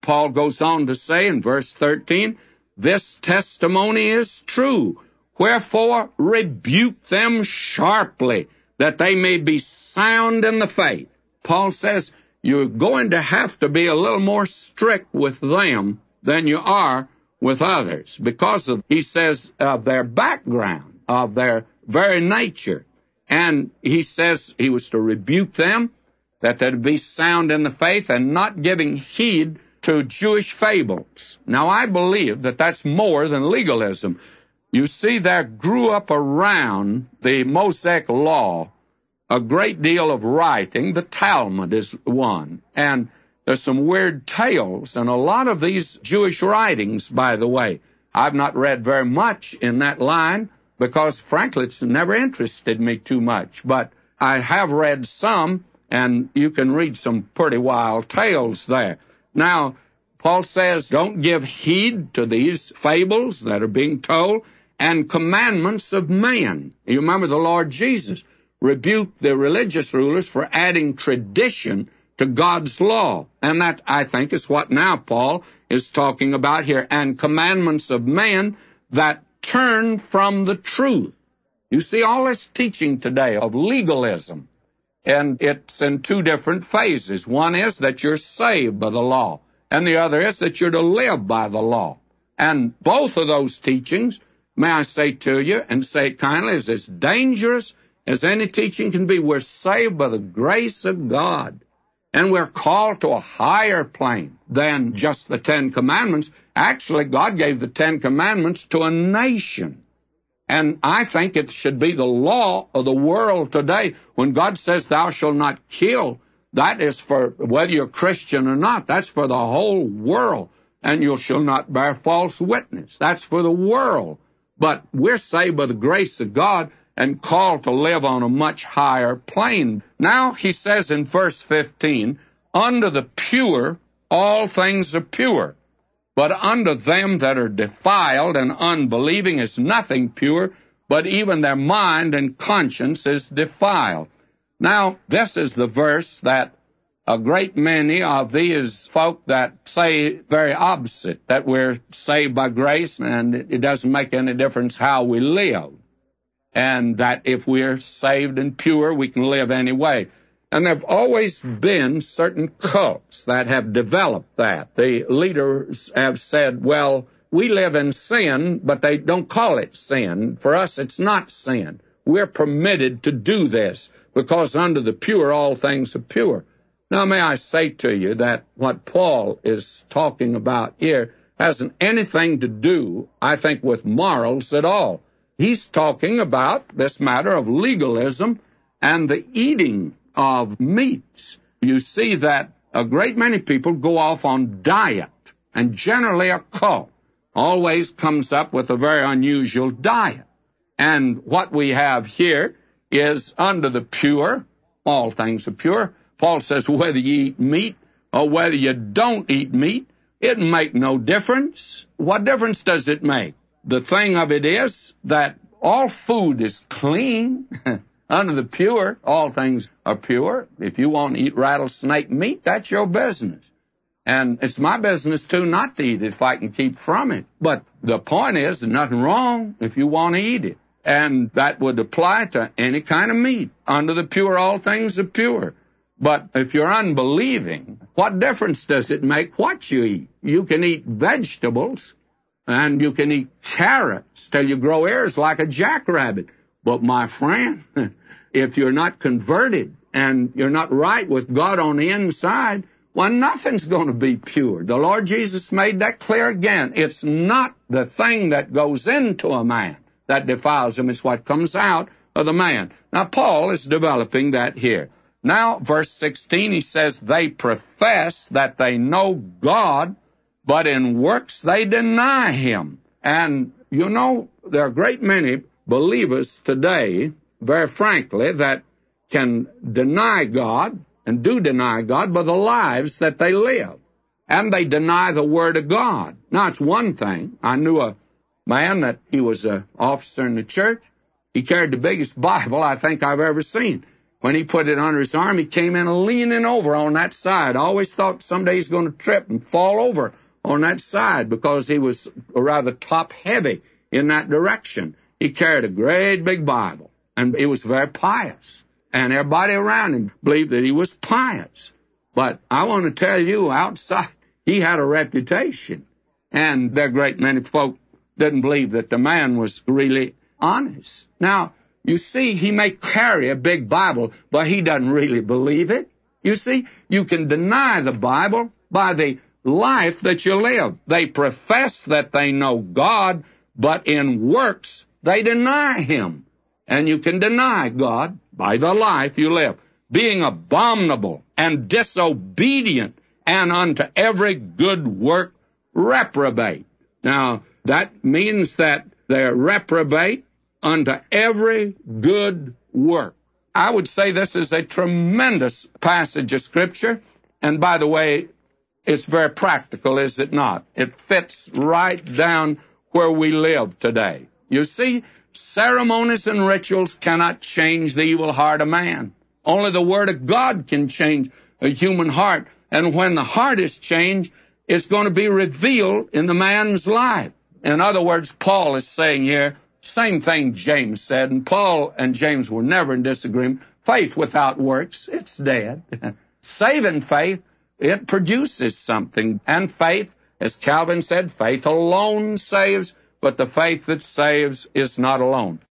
Paul goes on to say in verse 13, this testimony is true. Wherefore rebuke them sharply, that they may be sound in the faith. Paul says you're going to have to be a little more strict with them than you are with others, because of, he says, of their background, of their very nature. And he says he was to rebuke them, that they'd be sound in the faith and not giving heed to Jewish fables. Now, I believe that that's more than legalism. You see, there grew up around the Mosaic Law a great deal of writing. The Talmud is one. And there's some weird tales in a lot of these Jewish writings, by the way. I've not read very much in that line because, frankly, it's never interested me too much. But I have read some, and you can read some pretty wild tales there. Now, Paul says, don't give heed to these fables that are being told and commandments of man. You remember the Lord Jesus rebuked the religious rulers for adding tradition to God's law. And that, I think, is what now Paul is talking about here. And commandments of man that turn from the truth. You see, all this teaching today of legalism, and it's in two different phases. One is that you're saved by the law, and the other is that you're to live by the law. And both of those teachings, may I say to you, and say it kindly, is as dangerous as any teaching can be. We're saved by the grace of God, and we're called to a higher plane than just the Ten Commandments. Actually, God gave the Ten Commandments to a nation. And I think it should be the law of the world today. When God says, thou shalt not kill, that is for whether you're Christian or not. That's for the whole world. And you shall not bear false witness. That's for the world. But we're saved by the grace of God and called to live on a much higher plane. Now, he says in verse 15, unto the pure all things are pure, but unto them that are defiled and unbelieving is nothing pure, but even their mind and conscience is defiled. Now, this is the verse that a great many of these folk that say very opposite, that we're saved by grace and it doesn't make any difference how we live, and that if we're saved and pure, we can live any way. And there have always been certain cults that have developed that. The leaders have said, well, we live in sin, but they don't call it sin. For us, it's not sin. We're permitted to do this because under the pure, all things are pure. Now, may I say to you that what Paul is talking about here hasn't anything to do, I think, with morals at all. He's talking about this matter of legalism and the eating of meats. You see that a great many people go off on diet, and generally a cult always comes up with a very unusual diet. And what we have here is under the pure, all things are pure. Paul says whether you eat meat or whether you don't eat meat, it make no difference. What difference does it make? The thing of it is that all food is clean. Under the pure, all things are pure. If you want to eat rattlesnake meat, that's your business. And it's my business, too, not to eat it if I can keep from it. But the point is, there's nothing wrong if you want to eat it. And that would apply to any kind of meat. Under the pure, all things are pure. But if you're unbelieving, what difference does it make what you eat? You can eat vegetables, and you can eat carrots till you grow ears like a jackrabbit. But my friend, if you're not converted and you're not right with God on the inside, well, nothing's going to be pure. The Lord Jesus made that clear again. It's not the thing that goes into a man that defiles him. It's what comes out of the man. Now, Paul is developing that here. Now, verse 16, he says, they profess that they know God, but in works they deny him. And, you know, there are a great many believers today, very frankly, that can deny God and do deny God by the lives that they live. And they deny the Word of God. Now, it's one thing. I knew a man that he was an officer in the church. He carried the biggest Bible I think I've ever seen. when he put it under his arm, he came in leaning over on that side. I always thought someday he's going to trip and fall over on that side because he was rather top-heavy in that direction. He carried a great big Bible, and he was very pious. And everybody around him believed that he was pious. But I want to tell you, outside, he had a reputation. And there are a great many folk didn't believe that the man was really honest. Now, you see, he may carry a big Bible, but he doesn't really believe it. You see, you can deny the Bible by the life that you live. They profess that they know God, but in works they deny Him. And you can deny God by the life you live, being abominable and disobedient, and unto every good work reprobate. Now, that means that they're reprobate unto every good work. I would say this is a tremendous passage of Scripture, and by the way, it's very practical, is it not? It fits right down where we live today. You see, ceremonies and rituals cannot change the evil heart of man. Only the Word of God can change a human heart. And when the heart is changed, it's going to be revealed in the man's life. In other words, Paul is saying here, same thing James said, and Paul and James were never in disagreement. Faith without works, it's dead. Saving faith, it produces something. And faith, as Calvin said, faith alone saves, but the faith that saves is not alone.